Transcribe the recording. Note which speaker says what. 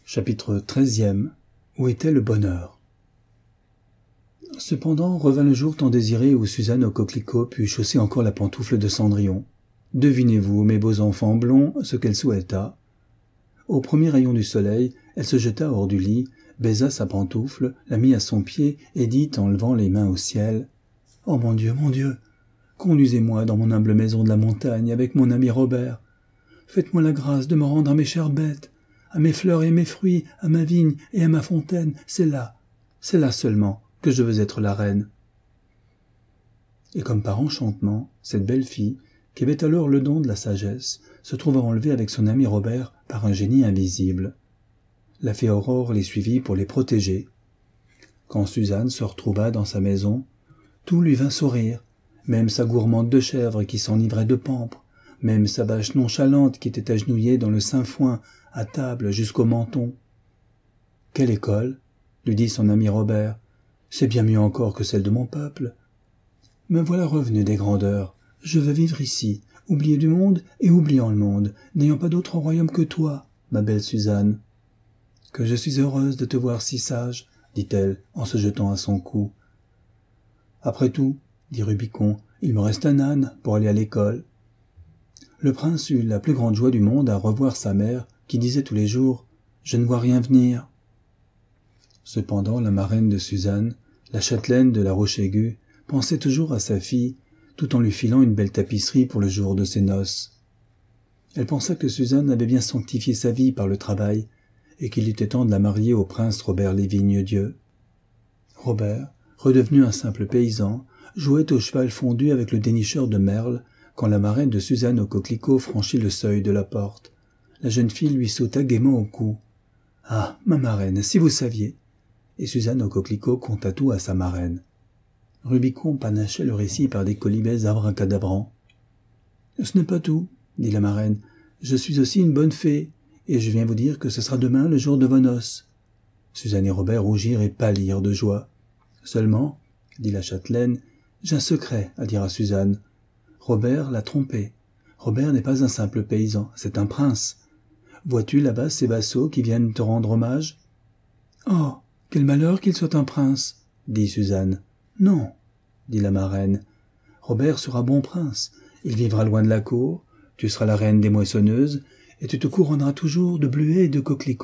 Speaker 1: Chapitre 13e. Où était le bonheur? Cependant revint le jour tant désiré où Suzanne au coquelicot put chausser encore la pantoufle de Cendrillon. Devinez-vous, mes beaux enfants blonds, ce qu'elle souhaita. Au premier rayon du soleil, elle se jeta hors du lit, baisa sa pantoufle, la mit à son pied et dit en levant les mains au ciel « Oh mon Dieu, conduisez-moi dans mon humble maison de la montagne avec mon ami Robert. Faites-moi la grâce de me rendre à mes chères bêtes, à mes fleurs et mes fruits, à ma vigne et à ma fontaine. C'est là seulement que je veux être la reine. » Et comme par enchantement, cette belle fille, qui avait alors le don de la sagesse, se trouva enlevée avec son ami Robert par un génie invisible. La fée Aurore les suivit pour les protéger. Quand Suzanne se retrouva dans sa maison, tout lui vint sourire, même sa gourmande de chèvre qui s'enivrait de pampres, même sa vache nonchalante qui était agenouillée dans le sainfoin, à table jusqu'au menton. « Quelle école ?» lui dit son ami Robert. « C'est bien mieux encore que celle de mon peuple. Me voilà revenu des grandeurs. Je veux vivre ici, oublié du monde et oubliant le monde, n'ayant pas d'autre royaume que toi, ma belle Suzanne. »« Que je suis heureuse de te voir si sage, » dit-elle en se jetant à son cou. « Après tout, » dit Rubicon, « il me reste un âne pour aller à l'école. » Le prince eut la plus grande joie du monde à revoir sa mère, qui disait tous les jours « Je ne vois rien venir. » Cependant, la marraine de Suzanne, la châtelaine de la Roche-Aiguë, pensait toujours à sa fille, tout en lui filant une belle tapisserie pour le jour de ses noces. Elle pensa que Suzanne avait bien sanctifié sa vie par le travail, et qu'il était temps de la marier au prince Robert Lévigne-Dieu. Robert, redevenu un simple paysan, jouait au cheval fondu avec le dénicheur de merle, quand la marraine de Suzanne au coquelicot franchit le seuil de la porte. La jeune fille lui sauta gaiement au cou. « Ah, ma marraine, si vous saviez !» Et Suzanne au coquelicot conta tout à sa marraine. Rubicon panachait le récit par des quolibets abracadabrants. « Ce n'est pas tout, » dit la marraine. « Je suis aussi une bonne fée, et je viens vous dire que ce sera demain le jour de vos noces. » Suzanne et Robert rougirent et pâlirent de joie. « Seulement, » dit la châtelaine, « j'ai un secret à dire à Suzanne. Robert l'a trompée. Robert n'est pas un simple paysan, c'est un prince. Vois-tu là-bas ces vassaux qui viennent te rendre hommage ? »« Oh, quel malheur qu'il soit un prince !» dit Suzanne. « Non, » dit la marraine. « Robert sera bon prince. Il vivra loin de la cour, tu seras la reine des moissonneuses, et tu te couronneras toujours de bleuets et de coquelicots. »